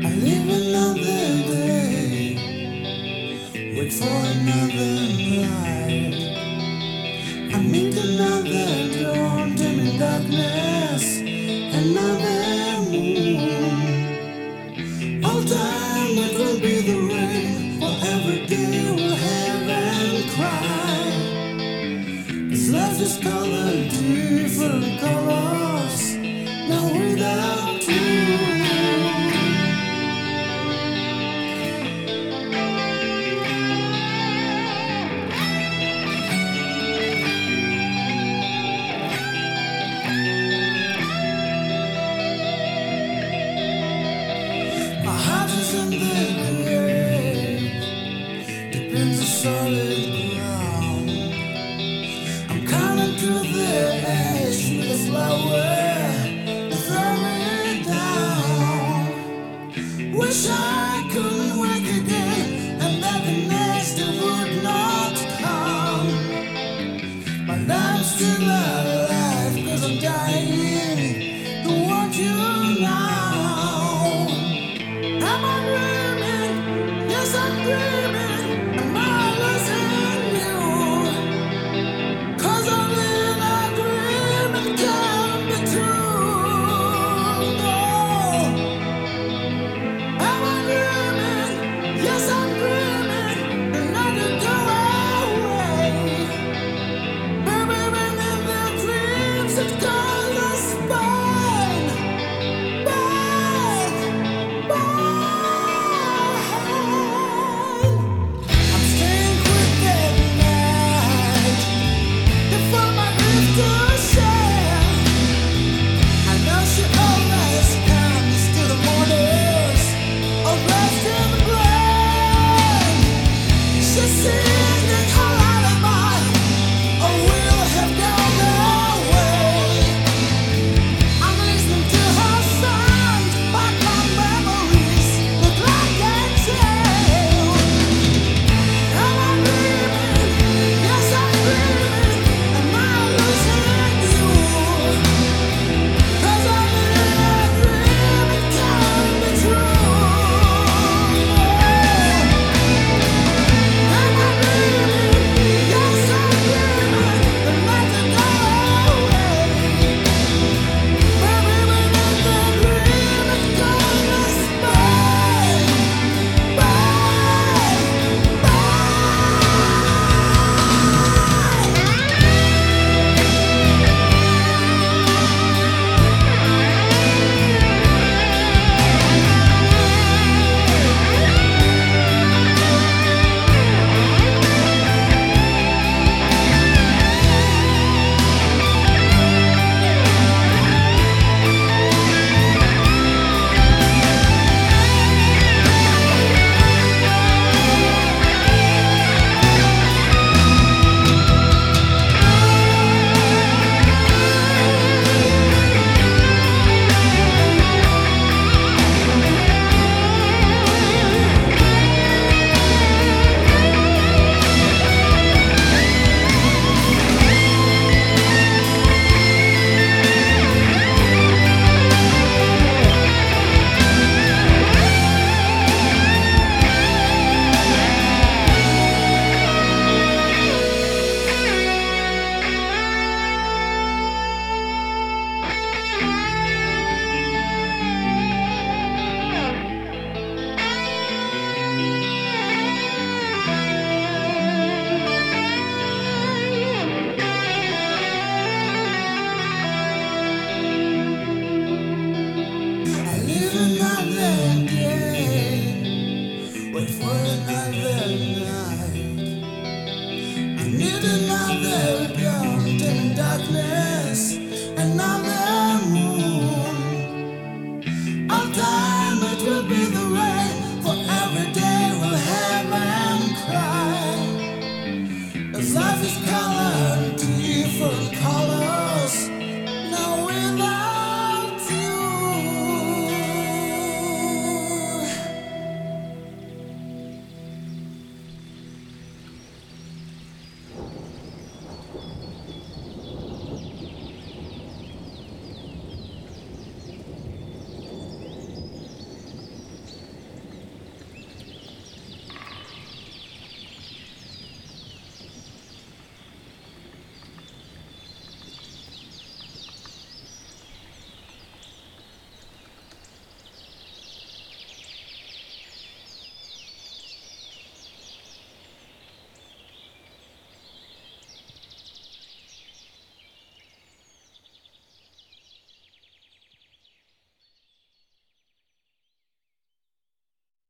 I live another day, wait for another night. I meet another dawn, dimming darkness, another moon. All time it will be the rain, for every day we'll have and cry. This life is colored different colors, now without you. My heart is in the grave, deep in the solid ground. I'm coming to the edge with a flower to throw it down. Wish I couldn't wake again and that the next day would not come. But I'm still alive 'cause I'm dying to want you now. Am I dreaming? Yes, I'm dreaming.